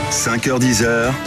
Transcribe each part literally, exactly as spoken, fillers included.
cinq heures dix,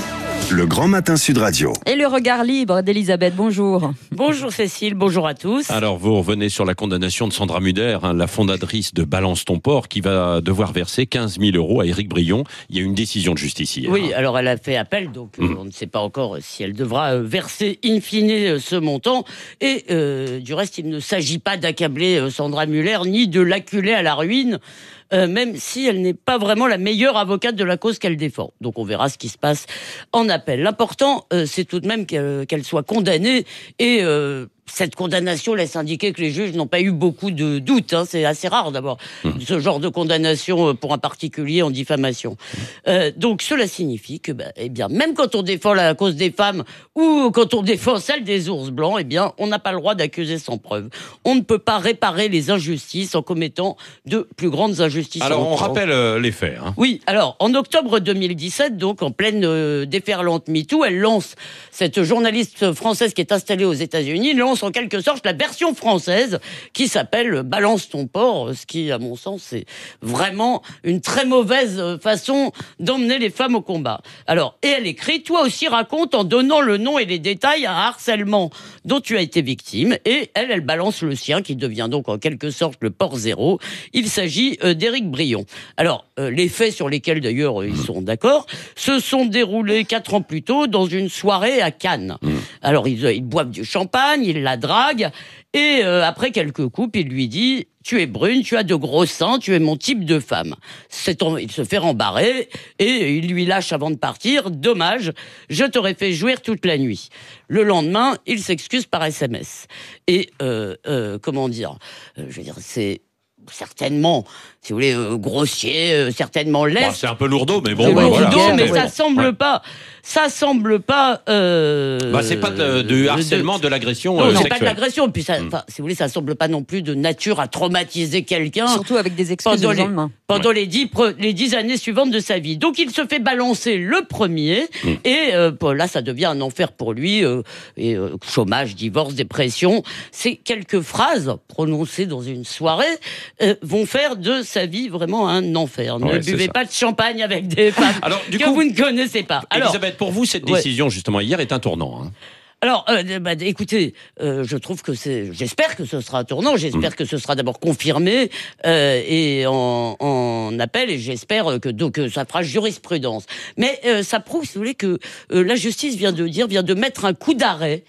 le Grand Matin Sud Radio. Et le regard libre d'Elisabeth, bonjour. Bonjour Cécile, bonjour à tous. Alors vous revenez sur la condamnation de Sandra Muller, hein, la fondatrice de Balance ton port, qui va devoir verser quinze mille euros à Éric Brion. Il y a eu une décision de justice hier. Oui, alors elle a fait appel, donc mmh. euh, on ne sait pas encore si elle devra euh, verser in fine euh, ce montant. Et euh, du reste, il ne s'agit pas d'accabler euh, Sandra Muller, ni de l'acculer à la ruine. Euh, même si elle n'est pas vraiment la meilleure avocate de la cause qu'elle défend. Donc on verra ce qui se passe en appel. L'important, euh, c'est tout de même qu'elle, qu'elle soit condamnée et... Euh, cette condamnation laisse indiquer que les juges n'ont pas eu beaucoup de doutes. Hein. C'est assez rare d'avoir mmh. ce genre de condamnation pour un particulier en diffamation. Euh, donc cela signifie que, bah, eh bien, même quand on défend la cause des femmes ou quand on défend celle des ours blancs, eh bien, on n'a pas le droit d'accuser sans preuve. On ne peut pas réparer les injustices en commettant de plus grandes injustices. Alors on encore. rappelle euh, les faits. Hein. Oui, alors en octobre deux mille dix-sept, donc en pleine euh, déferlante MeToo, elle lance, cette journaliste française qui est installée aux États-Unis, lance en quelque sorte la version française qui s'appelle Balance ton port, ce qui, à mon sens, c'est vraiment une très mauvaise façon d'emmener les femmes au combat. Alors, et elle écrit, toi aussi raconte en donnant le nom et les détails un harcèlement dont tu as été victime, et elle, elle balance le sien, qui devient donc en quelque sorte le port zéro. Il s'agit euh, d'Éric Brion. Alors, euh, les faits sur lesquels d'ailleurs ils sont d'accord, se sont déroulés quatre ans plus tôt dans une soirée à Cannes. Alors, ils, ils boivent du champagne, ils la drague, et euh, après quelques coupes, il lui dit « Tu es brune, tu as de gros seins, tu es mon type de femme. » C'est en, il se fait rembarrer, et il lui lâche avant de partir « Dommage, je t'aurais fait jouir toute la nuit. » Le lendemain, il s'excuse par S M S. Et, euh, euh, comment dire, euh, je veux dire, c'est... certainement, si vous voulez, euh, grossier, euh, certainement leste. Bon, c'est un peu lourdeau, mais bon, c'est bah, lourdeau, voilà. mais Ouais. ça semble Ouais. pas, ça semble pas. Euh, Bah, c'est pas de, de harcèlement, de, de l'agression non, euh, non, sexuelle. pas de l'agression. Puis, ça, Mm. si vous voulez, ça semble pas non plus de nature à traumatiser quelqu'un. Surtout avec des excuses pendant du les, lendemain. pendant Ouais. les dix pre, les dix années suivantes de sa vie. Donc, il se fait balancer le premier, mm. et euh, là, ça devient un enfer pour lui. Euh, et euh, chômage, divorce, dépression. Ces quelques phrases prononcées dans une soirée euh, vont faire de sa vie vraiment un enfer. Ne Ouais, buvez ça. pas de champagne avec des femmes Alors, du que coup, vous ne connaissez pas. Alors, Elisabeth, pour vous, cette ouais. décision, justement, hier, est un tournant. Hein. Alors, euh, bah, écoutez, euh, je trouve que c'est... J'espère que ce sera un tournant, j'espère mmh. que ce sera d'abord confirmé euh, et en, en appel, et j'espère que, donc, que ça fera jurisprudence. Mais euh, ça prouve, si vous voulez, que euh, la justice vient de dire, vient de mettre un coup d'arrêt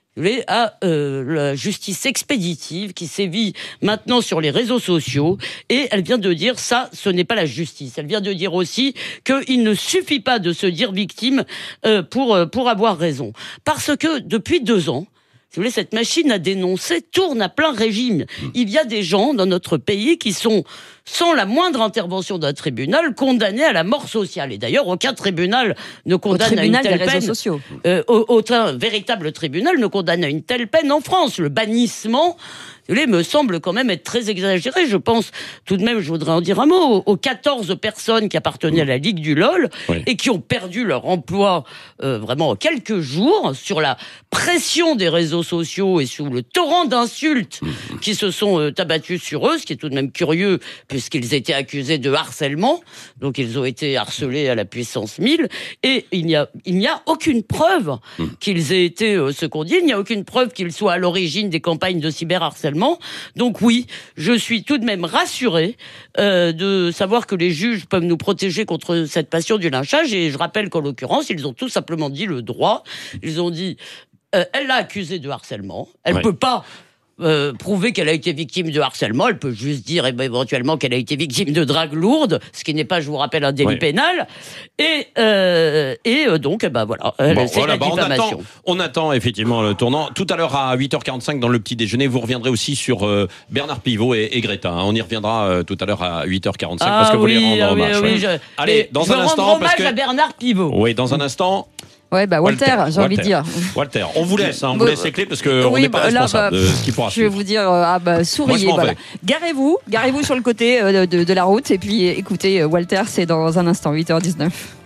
à euh, la justice expéditive qui sévit maintenant sur les réseaux sociaux, et elle vient de dire ça, ce n'est pas la justice. Elle vient de dire aussi qu'il ne suffit pas de se dire victime euh, pour, pour avoir raison. Parce que depuis deux ans, si vous voulez, cette machine à dénoncer tourne à plein régime. Il y a des gens dans notre pays qui sont, sans la moindre intervention d'un tribunal, condamnés à la mort sociale. Et d'ailleurs, aucun tribunal ne condamne à une telle peine. Réseaux sociaux. Euh, aucun véritable tribunal ne condamne à une telle peine en France. Le bannissement, vous voulez, me semble quand même être très exagéré. Je pense, tout de même, je voudrais en dire un mot, aux quatorze personnes qui appartenaient à la Ligue du LOL, oui. et qui ont perdu leur emploi euh, vraiment en quelques jours sur la pression des réseaux sociaux et sous le torrent d'insultes qui se sont euh, abattus sur eux, ce qui est tout de même curieux puisqu'ils étaient accusés de harcèlement. Donc ils ont été harcelés à la puissance mille, et il n'y a, il n'y a aucune preuve qu'ils aient été euh, secondés, il n'y a aucune preuve qu'ils soient à l'origine des campagnes de cyberharcèlement. Donc oui, je suis tout de même rassurée euh, de savoir que les juges peuvent nous protéger contre cette passion du lynchage, et je rappelle qu'en l'occurrence, ils ont tout simplement dit le droit. Ils ont dit, euh, elle l'a accusée de harcèlement, elle ne ouais. peut pas Euh, prouver qu'elle a été victime de harcèlement, elle peut juste dire eh ben, éventuellement qu'elle a été victime de drague lourde, ce qui n'est pas, je vous rappelle, un délit oui. pénal, et, euh, et euh, donc, ben voilà, bon, c'est voilà, la bah, diffamation. On attend, on attend effectivement le tournant. Tout à l'heure à huit heures quarante-cinq dans le petit déjeuner, vous reviendrez aussi sur euh, Bernard Pivot et, et Greta. Hein. On y reviendra euh, tout à l'heure à huit heures quarante-cinq ah, parce que oui, vous les rendre ah, hommage. Oui, ouais. oui, je, Allez, dans je un instant, hommage parce que à Bernard Pivot. Oui, dans un instant. Ouais, bah Walter, Walter j'ai envie de dire. Walter, on vous laisse, hein, on vous laisse les clés parce qu'on oui, n'est pas bah, responsable là, bah, de ce qui pourra Je vais vous dire, euh, ah bah souriez, Moi, voilà. Garez-vous, garez-vous sur le côté euh, de, de la route, et puis écoutez, Walter, c'est dans un instant, huit heures dix-neuf.